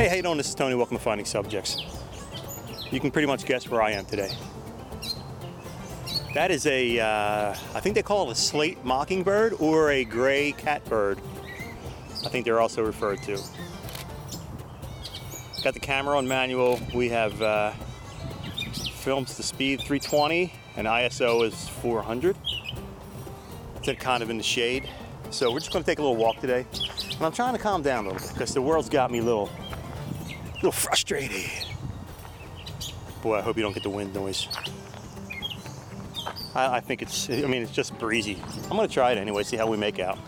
Hey, how you doing? This is Tony. Welcome to Finding Subjects. You can pretty much guess where I am today. That is I think they call it a slate mockingbird or a gray catbird. I think they're also referred to. Got the camera on manual. We have films to speed 320 and ISO is 400. It's kind of in the shade. So we're just going to take a little walk today. And I'm trying to calm down a little bit because the world's got me a little frustrated. Boy, I hope you don't get the wind noise. I think it's just breezy. I'm gonna try it anyway, see how we make out.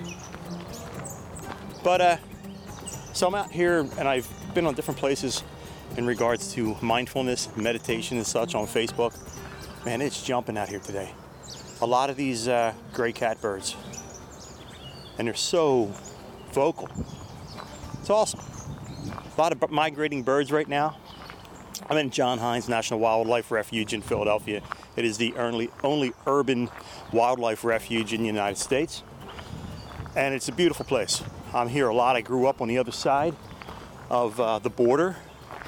But, so I'm out here and I've been on different places in regards to mindfulness, meditation and such on Facebook. Man, it's jumping out here today. A lot of these gray catbirds. And they're so vocal. It's awesome. A lot of migrating birds right now. I'm in John Hines National Wildlife Refuge in Philadelphia. It is the only urban wildlife refuge in the United States. And it's a beautiful place. I'm here a lot. I grew up on the other side of the border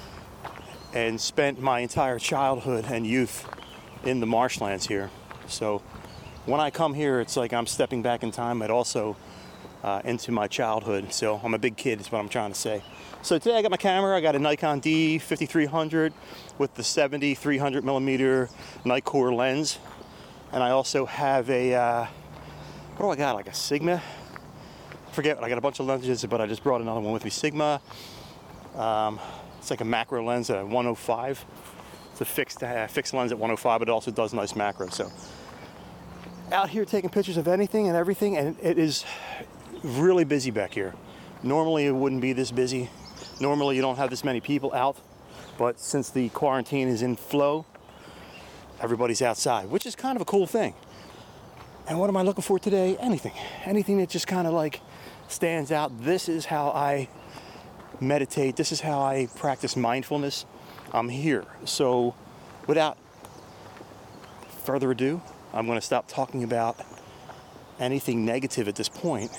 and spent my entire childhood and youth in the marshlands here. So when I come here, it's like I'm stepping back in time, but also into my childhood. So I'm a big kid is what I'm trying to say. So today I got my camera. I got a Nikon D5300 with the 70-300 millimeter Nikkor lens. And I also have a, what do I got? Like a Sigma? I forget. I got a bunch of lenses, but I just brought another one with me. Sigma. It's like a macro lens at 105. It's a fixed lens at 105, but it also does nice macro. So out here taking pictures of anything and everything, and it is really busy back here. Normally it wouldn't be this busy. Normally you don't have this many people out, but since the quarantine is in flow, everybody's outside, which is kind of a cool thing. And what am I looking for today? Anything that just kind of like stands out. This is how I meditate. This is how I practice mindfulness. I'm here. So without further ado, I'm going to stop talking about anything negative at this point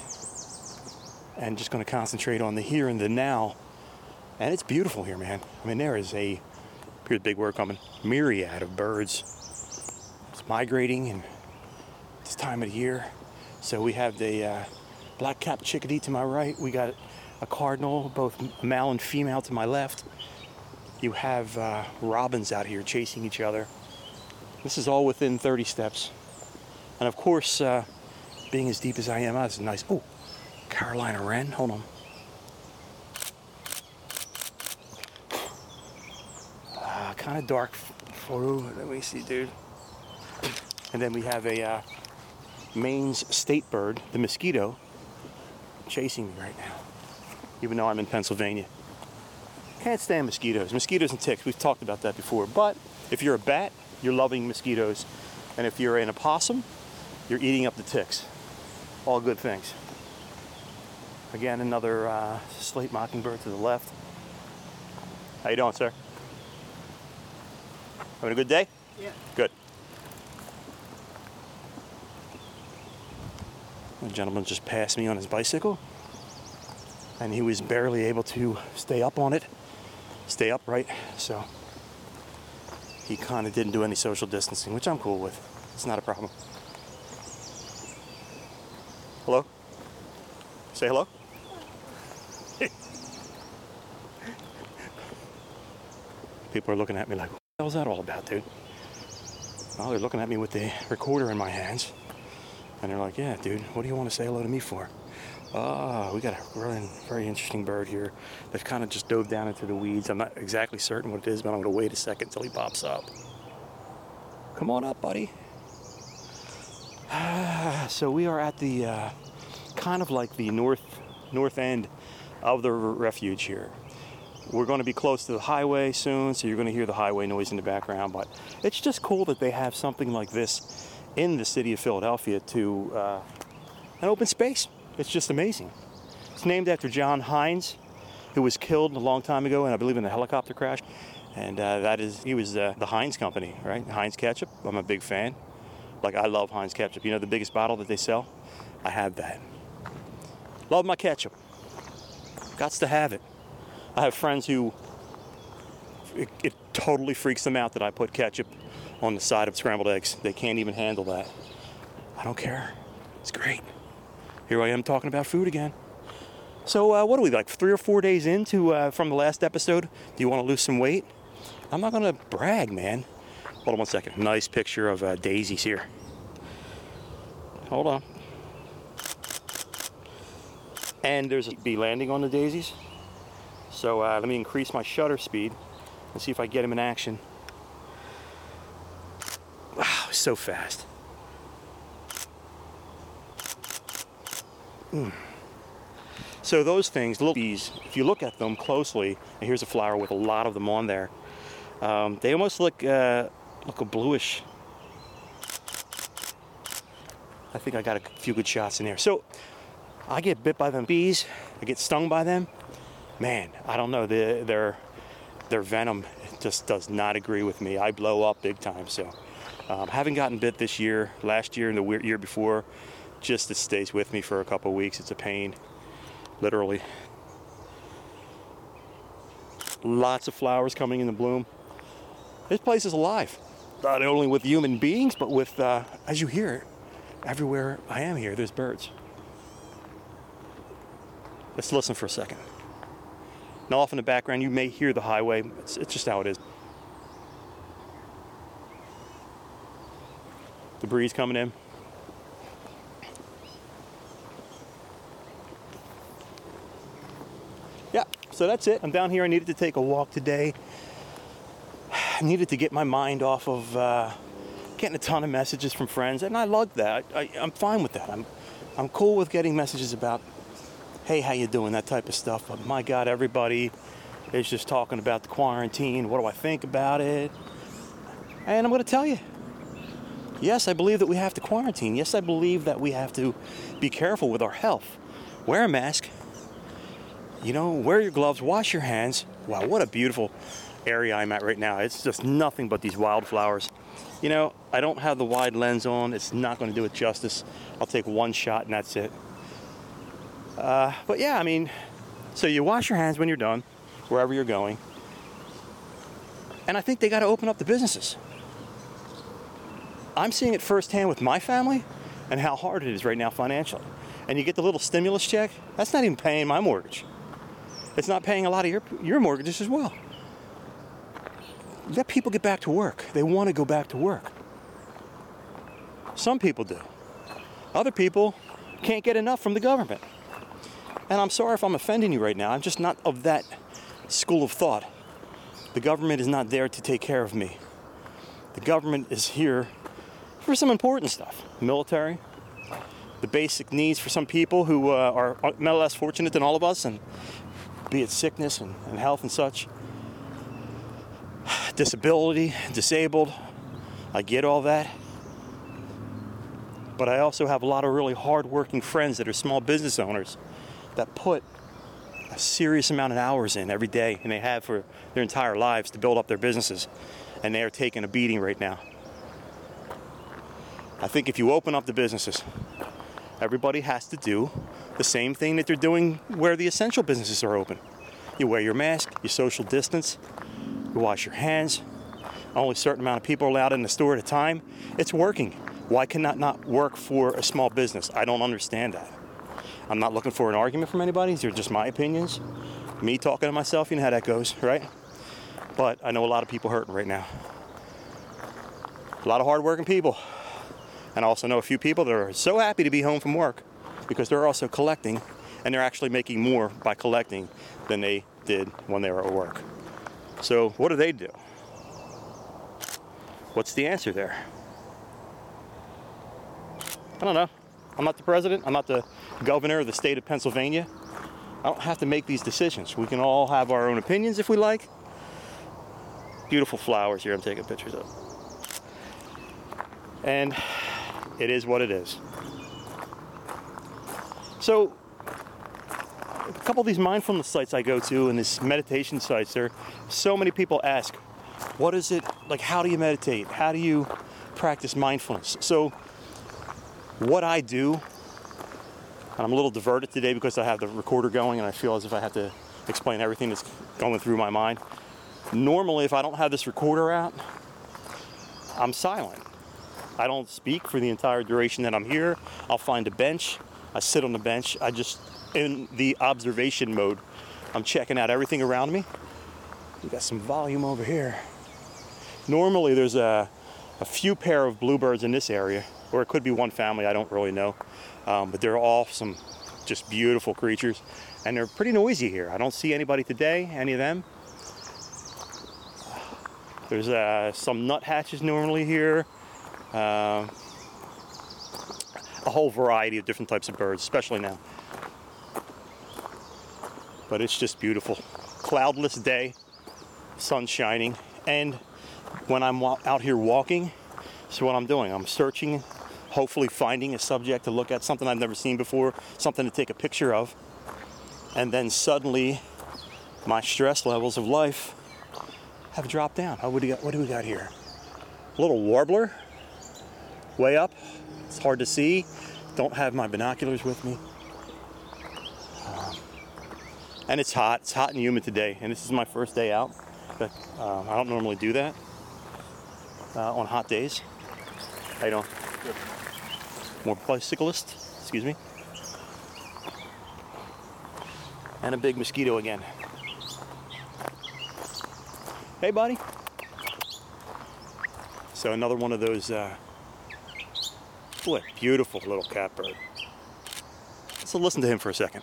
and just going to concentrate on the here and the now. And it's beautiful here, man. I mean, there is here's a big word coming, myriad of birds. It's migrating and this time of the year. So we have the black-capped chickadee to my right. We got a cardinal, both male and female to my left. You have robins out here chasing each other. This is all within 30 steps. And of course, being as deep as I am, that's nice. Oh, Carolina wren, hold on. Kind of dark photo. Let me see, dude. And then we have a Maine's state bird, the mosquito, chasing me right now, even though I'm in Pennsylvania. Can't stand mosquitoes. Mosquitoes and ticks. We've talked about that before. But if you're a bat, you're loving mosquitoes. And if you're an opossum, you're eating up the ticks. All good things. Again, another slate mockingbird to the left. How you doing, sir? Having a good day? Yeah. Good. The gentleman just passed me on his bicycle, and he was barely able to stay upright, so he kind of didn't do any social distancing, which I'm cool with. It's not a problem. Hello? Say hello? People are looking at me like, what the hell's that all about, dude? Well, they're looking at me with the recorder in my hands. And they're like, yeah, dude, what do you want to say hello to me for? We got a really very interesting bird here that kind of just dove down into the weeds. I'm not exactly certain what it is, but I'm going to wait a second until he pops up. Come on up, buddy. So we are at the kind of like the north end of the refuge here. We're going to be close to the highway soon, so you're going to hear the highway noise in the background, but it's just cool that they have something like this in the city of Philadelphia to an open space. It's just amazing. It's named after John Hines, who was killed a long time ago, and I believe in a helicopter crash. And he was the Heinz company, right? Heinz ketchup. I'm a big fan. Like, I love Heinz ketchup. You know the biggest bottle that they sell? I have that. Love my ketchup. Gots to have it. I have friends who it totally freaks them out that I put ketchup on the side of scrambled eggs. They can't even handle that. I don't care. It's great. Here I am talking about food again. So what are we, like 3 or 4 days into from the last episode? Do you want to lose some weight? I'm not going to brag, man. Hold on one second. Nice picture of daisies here. Hold on. And there's a bee landing on the daisies. So let me increase my shutter speed and see if I get him in action. Wow, so fast. So those things, little bees, if you look at them closely, and here's a flower with a lot of them on there, they almost look a bluish. I think I got a few good shots in there. So I get bit by them bees, I get stung by them. Man, I don't know, their venom just does not agree with me. I blow up big time. So haven't gotten bit this year. Last year and the year before, just it stays with me for a couple of weeks. It's a pain, literally. Lots of flowers coming into bloom. This place is alive, not only with human beings, but with, as you hear, everywhere I am here, there's birds. Let's listen for a second. Now off in the background, you may hear the highway. It's just how it is. The breeze coming in. Yeah, so that's it. I'm down here. I needed to take a walk today. I needed to get my mind off of getting a ton of messages from friends, and I love that. I'm fine with that. I'm cool with getting messages about, hey, how you doing, that type of stuff. But my God, everybody is just talking about the quarantine. What do I think about it? And I'm going to tell you, yes, I believe that we have to quarantine. Yes, I believe that we have to be careful with our health. Wear a mask. You know, wear your gloves, wash your hands. Wow, what a beautiful area I'm at right now. It's just nothing but these wildflowers. You know, I don't have the wide lens on. It's not going to do it justice. I'll take one shot and that's it. But yeah, I mean, so you wash your hands when you're done, wherever you're going. And I think they got to open up the businesses. I'm seeing it firsthand with my family and how hard it is right now financially. And you get the little stimulus check, that's not even paying my mortgage. It's not paying a lot of your mortgages as well. Let people get back to work. They want to go back to work. Some people do. Other people can't get enough from the government. And I'm sorry if I'm offending you right now. I'm just not of that school of thought. The government is not there to take care of me. The government is here for some important stuff. Military, the basic needs for some people who are no less fortunate than all of us, and be it sickness and health and such. Disability, disabled, I get all that. But I also have a lot of really hard-working friends that are small business owners that put a serious amount of hours in every day, and they have for their entire lives to build up their businesses, and they are taking a beating right now. I think if you open up the businesses, everybody has to do the same thing that they're doing where the essential businesses are open. You wear your mask, you social distance, you wash your hands. Only a certain amount of people are allowed in the store at a time. It's working. Why can that not work for a small business? I don't understand that. I'm not looking for an argument from anybody. These are just my opinions. Me talking to myself, you know how that goes, right? But I know a lot of people hurting right now. A lot of hardworking people. And I also know a few people that are so happy to be home from work because they're also collecting, and they're actually making more by collecting than they did when they were at work. So what do they do? What's the answer there? I don't know. I'm not the president. I'm not the governor of the state of Pennsylvania. I don't have to make these decisions. We can all have our own opinions if we like. Beautiful flowers here I'm taking pictures of. And it is what it is. So a couple of these mindfulness sites I go to and these meditation sites, there so many people ask, what is it, like how do you meditate? How do you practice mindfulness? So what I do, and I'm a little diverted today because I have the recorder going and I feel as if I have to explain everything that's going through my mind. Normally, if I don't have this recorder out, I'm silent. I don't speak for the entire duration that I'm here. I'll find a bench. I sit on the bench. I just, in the observation mode, I'm checking out everything around me. We got some volume over here. Normally, there's a few pair of bluebirds in this area, or it could be one family, I don't really know. But they're all some just beautiful creatures, and they're pretty noisy here. I don't see anybody today, any of them. There's some nuthatches normally here. A whole variety of different types of birds, especially now. But it's just beautiful. Cloudless day, sun shining, and when I'm out here walking, so what I'm doing, I'm searching, hopefully finding a subject to look at, something I've never seen before, something to take a picture of, and then suddenly my stress levels of life have dropped down. What do we got here? A little warbler, way up. It's hard to see. Don't have my binoculars with me. And it's hot. It's hot and humid today, and this is my first day out. But I don't normally do that on hot days. How you doing? Good. More bicyclist, excuse me. And a big mosquito again. Hey, buddy. So another one of those, boy, beautiful little catbird. Let's listen to him for a second.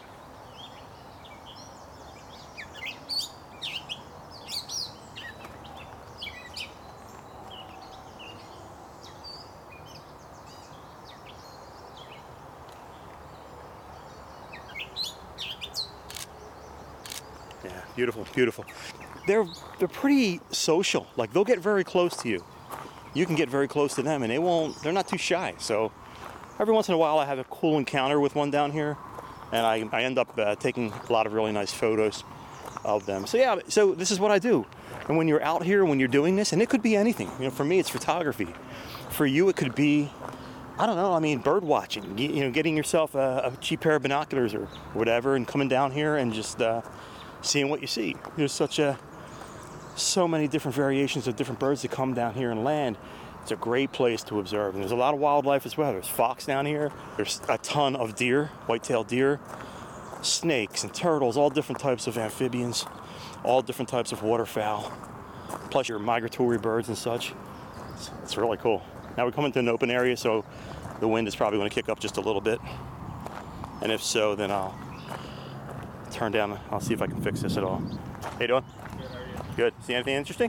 Yeah, beautiful, beautiful. They're pretty social. Like, they'll get very close to you. You can get very close to them, and they're not too shy. So every once in a while I have a cool encounter with one down here, and I end up taking a lot of really nice photos of them. So yeah, so this is what I do. And when you're out here, when you're doing this, and it could be anything. You know, for me, it's photography. For you, it could be, I don't know, I mean, bird watching. You know, getting yourself a cheap pair of binoculars or whatever, and coming down here and just seeing what you see. There's so many different variations of different birds that come down here and land. It's a great place to observe. And there's a lot of wildlife as well. There's fox down here. There's a ton of deer, white-tailed deer, snakes and turtles, all different types of amphibians, all different types of waterfowl, plus your migratory birds and such. It's really cool. Now we're coming to an open area, so the wind is probably going to kick up just a little bit. And if so, then I'll turn down. I'll see if I can fix this at all. How you doing? Good. See anything interesting?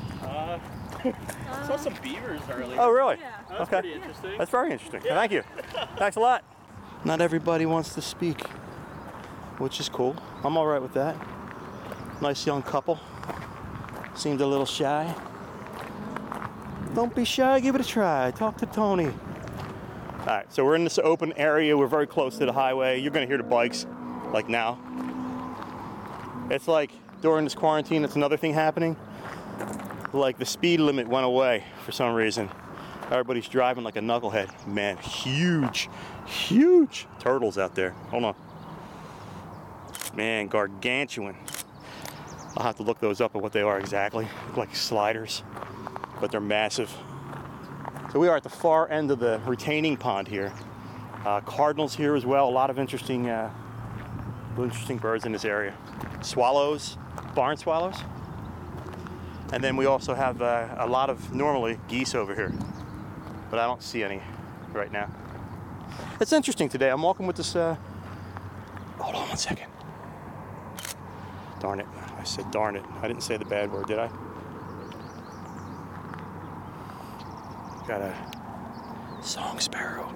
Saw some beavers earlier. Oh, really? Yeah. That's okay. pretty interesting. That's very interesting. Yeah. Thank you. Thanks a lot. Not everybody wants to speak, which is cool. I'm all right with that. Nice young couple. Seemed a little shy. Don't be shy. Give it a try. Talk to Tony. All right. So we're in this open area. We're very close to the highway. You're going to hear the bikes, like now. It's like during this quarantine, it's another thing happening. Like the speed limit went away for some reason. Everybody's driving like a knucklehead. Man, huge turtles out there. Hold on. Man, gargantuan. I'll have to look those up at what they are exactly. Look like sliders, but they're massive. So we are at the far end of the retaining pond here. Cardinals here as well. A lot of interesting birds in this area. Swallows, barn swallows. And then we also have a lot of normally geese over here, but I don't see any right now. It's interesting today. I'm walking with this, hold on one second. Darn it. I said darn it. I didn't say the bad word, did I? Got a song sparrow.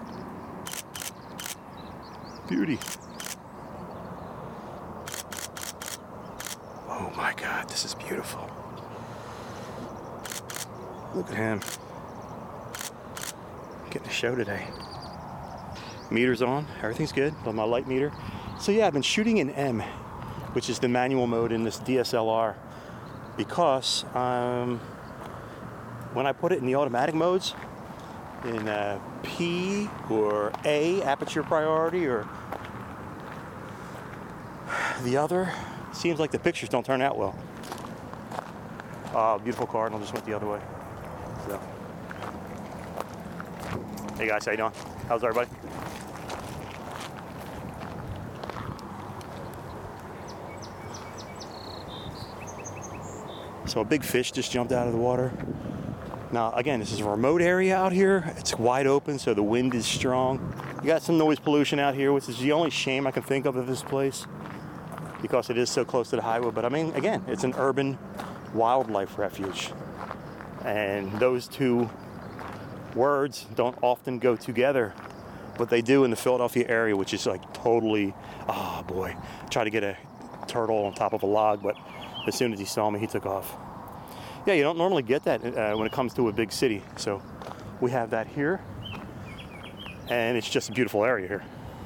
Beauty. Oh my God, this is beautiful. Look at him. Getting a show today. Meter's on, everything's good on my light meter. So yeah, I've been shooting in M, which is the manual mode in this DSLR, because when I put it in the automatic modes, in P or A, aperture priority, or the other, seems like the pictures don't turn out well. Beautiful cardinal just went the other way. So, hey guys, how you doing? How's everybody? So a big fish just jumped out of the water. Now, again, this is a remote area out here. It's wide open, so the wind is strong. You got some noise pollution out here, which is the only shame I can think of this place, because it is so close to the highway. But I mean, again, it's an urban wildlife refuge. And those two words don't often go together, but they do in the Philadelphia area, which is like totally, oh boy, try to get a turtle on top of a log, but as soon as he saw me, he took off. Yeah, you don't normally get that when it comes to a big city. So we have that here, and it's just a beautiful area here.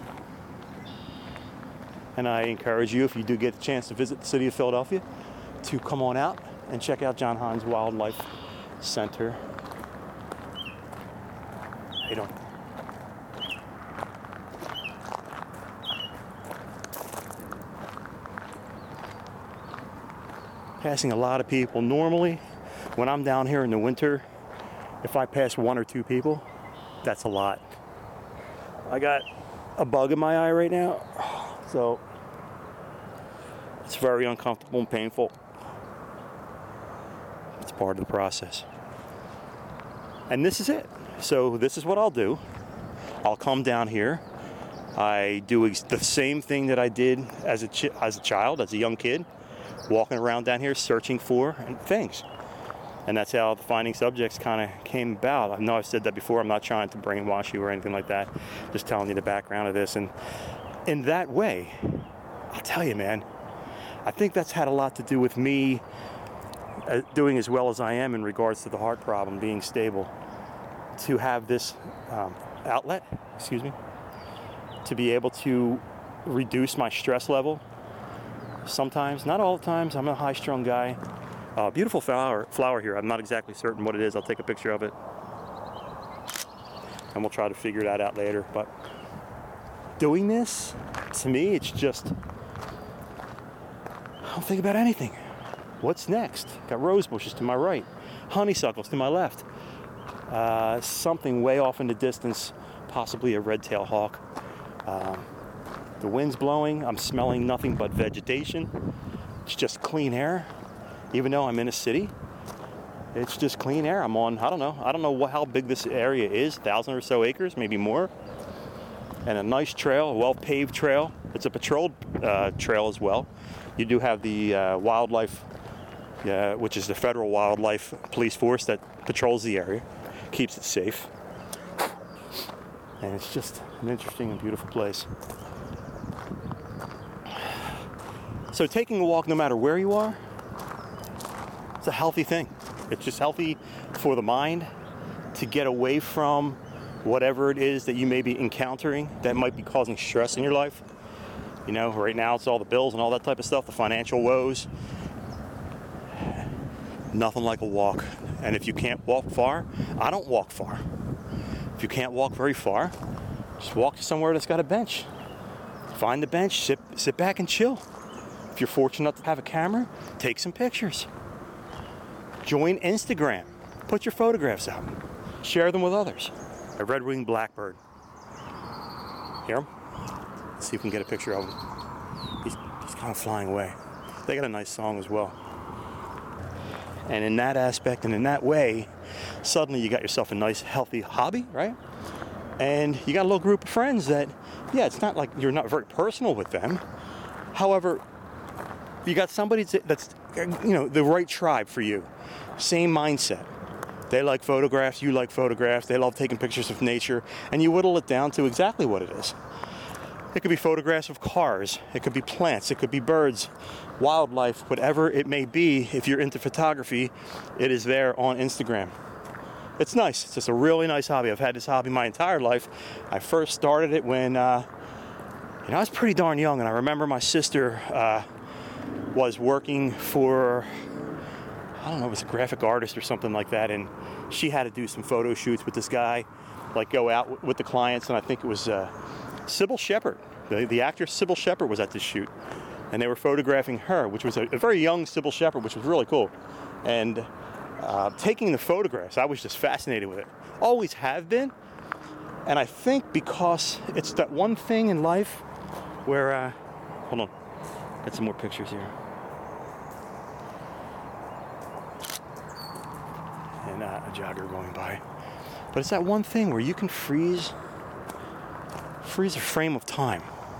And I encourage you, if you do get a chance to visit the city of Philadelphia, to come on out and check out John Hines Wildlife Center. How you doing? Passing a lot of people. Normally, when I'm down here in the winter, if I pass one or two people, that's a lot. I got a bug in my eye right now, so it's very uncomfortable and painful. It's part of the process. And this is it. So this is what I'll do. I'll come down here. I do the same thing that I did as a child, as a young kid, walking around down here searching for things. And that's how the Finding Subjects kind of came about. I know I've said that before. I'm not trying to brainwash you or anything like that. Just telling you the background of this. And in that way, I'll tell you, man, I think that's had a lot to do with me doing as well as I am in regards to the heart problem, being stable. To have this outlet, to be able to reduce my stress level. Sometimes, not all the times. I'm a high-strung guy. Beautiful flower here. I'm not exactly certain what it is. I'll take a picture of it, and we'll try to figure that out later. But doing this, to me, it's just, I don't think about anything. What's next? Got rose bushes to my right, honeysuckles to my left. Something way off in the distance, possibly a red-tailed hawk. The wind's blowing. I'm smelling nothing but vegetation. It's just clean air. Even though I'm in a city, it's just clean air. I'm on, I don't know how big this area is, 1,000 or so acres, maybe more. And a nice trail, a well-paved trail. It's a patrolled trail as well. You do have the wildlife, which is the Federal Wildlife Police Force that patrols the area, keeps it safe. And it's just an interesting and beautiful place. So taking a walk, no matter where you are, it's a healthy thing. It's just healthy for the mind to get away from whatever it is that you may be encountering that might be causing stress in your life. You know, right now it's all the bills and all that type of stuff, the financial woes. Nothing like a walk. And if you can't walk far, I don't walk far. If you can't walk very far, just walk to somewhere that's got a bench. Find the bench, sit back and chill. If you're fortunate enough to have a camera, take some pictures. Join Instagram. Put your photographs out. Share them with others. A red-winged blackbird. Hear him? Let's see if we can get a picture of him. He's kind of flying away. They got a nice song as well. And in that aspect and in that way, suddenly you got yourself a nice, healthy hobby, right? And you got a little group of friends that, yeah, it's not like you're not very personal with them. However, you got somebody that's, the right tribe for you. Same mindset. They like photographs, you like photographs, they love taking pictures of nature, and you whittle it down to exactly what it is. It could be photographs of cars, it could be plants, it could be birds, wildlife, whatever it may be. If you're into photography, it is there on Instagram. It's nice. It's just a really nice hobby. I've had this hobby my entire life. I first started it when, I was pretty darn young, and I remember my sister was working for, I don't know, it was a graphic artist or something like that, and she had to do some photo shoots with this guy, like go out with the clients, and I think it was Sybil Shepherd. The actress Sybil Shepherd was at this shoot, and they were photographing her, which was a very young Sybil Shepherd, which was really cool. And taking the photographs, I was just fascinated with it. Always have been. And I think because it's that one thing in life where, hold on, got some more pictures here. And a jogger going by. But it's that one thing where you can freeze a frame of time.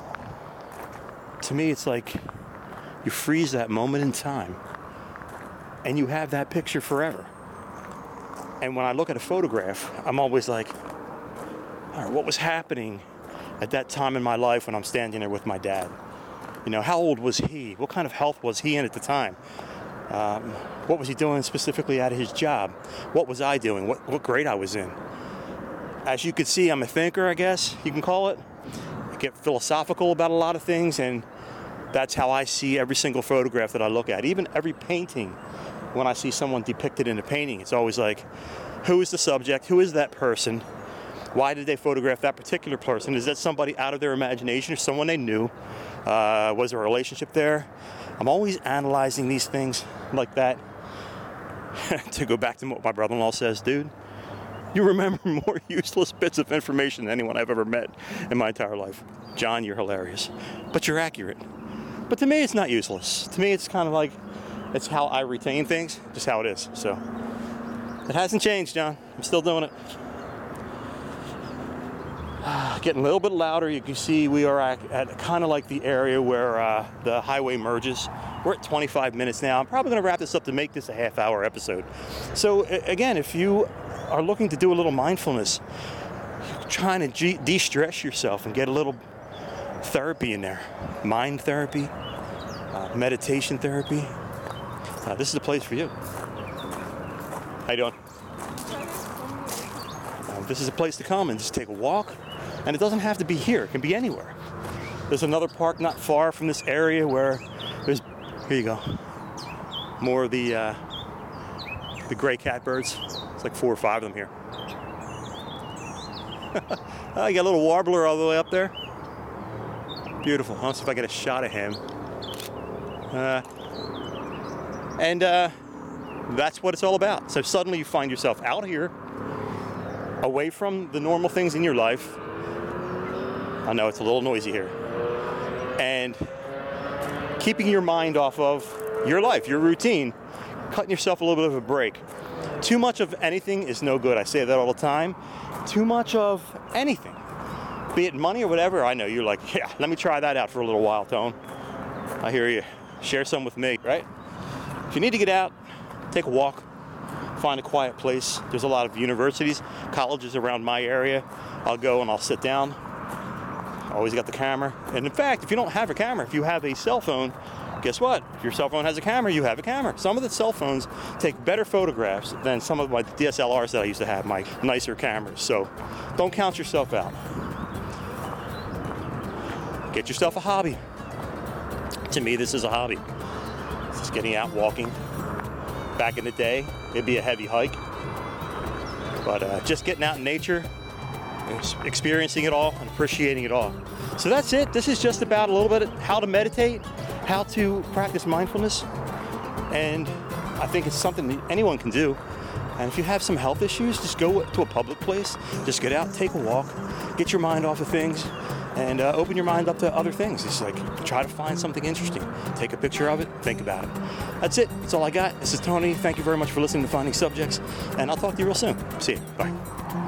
To me, it's like you freeze that moment in time and you have that picture forever. And when I look at a photograph, I'm always like, all right, what was happening at that time in my life when I'm standing there with my dad? You know, how old was he? What kind of health was he in at the time? What was he doing specifically at his job? What was I doing? What grade I was in? As you can see, I'm a thinker, I guess you can call it. I get philosophical about a lot of things, and that's how I see every single photograph that I look at. Even every painting, when I see someone depicted in a painting, it's always like, who is the subject? Who is that person? Why did they photograph that particular person? Is that somebody out of their imagination or someone they knew? Was there a relationship there? I'm always analyzing these things like that. To go back to what my brother-in-law says, dude, you remember more useless bits of information than anyone I've ever met in my entire life. John, you're hilarious, but you're accurate. But to me, it's not useless. To me, it's kind of like, it's how I retain things, just how it is. So it hasn't changed, John. I'm still doing it. Getting a little bit louder. You can see we are at kind of like the area where the highway merges. We're at 25 minutes now. I'm probably going to wrap this up to make this a half-hour episode. So again, if you are looking to do a little mindfulness, trying to de-stress yourself and get a little therapy in there, mind therapy, meditation therapy, this is the place for you. How you doing? This is a place to come and just take a walk. And it doesn't have to be here. It can be anywhere. There's another park not far from this area where there's, here you go, more of the gray catbirds. It's like 4 or 5 of them here. Oh, you got a little warbler all the way up there. Beautiful. I'll see if I get a shot of him. And that's what it's all about. So suddenly you find yourself out here, away from the normal things in your life. I know it's a little noisy here. And keeping your mind off of your life, your routine, cutting yourself a little bit of a break. Too much of anything is no good. I say that all the time. Too much of anything, be it money or whatever. I know you're like, yeah, let me try that out for a little while, Tone. I hear you. Share some with me, right? If you need to get out, take a walk, find a quiet place. There's a lot of universities, colleges around my area. I'll go and I'll sit down. Always got the camera. And in fact, if you don't have a camera, if you have a cell phone, guess what? If your cell phone has a camera, you have a camera. Some of the cell phones take better photographs than some of my DSLRs that I used to have, my nicer cameras. So don't count yourself out. Get yourself a hobby. To me, this is a hobby. Just getting out walking. Back in the day, it'd be a heavy hike. But just getting out in nature, experiencing it all and appreciating it all. So that's it. This is just about a little bit of how to meditate, how to practice mindfulness. And I think it's something that anyone can do. And if you have some health issues, just go to a public place, just get out, take a walk, get your mind off of things, and open your mind up to other things. It's like, try to find something interesting. Take a picture of it, think about it. That's it. That's all I got. This is Tony. Thank you very much for listening to Finding Subjects, and I'll talk to you real soon. See you. Bye.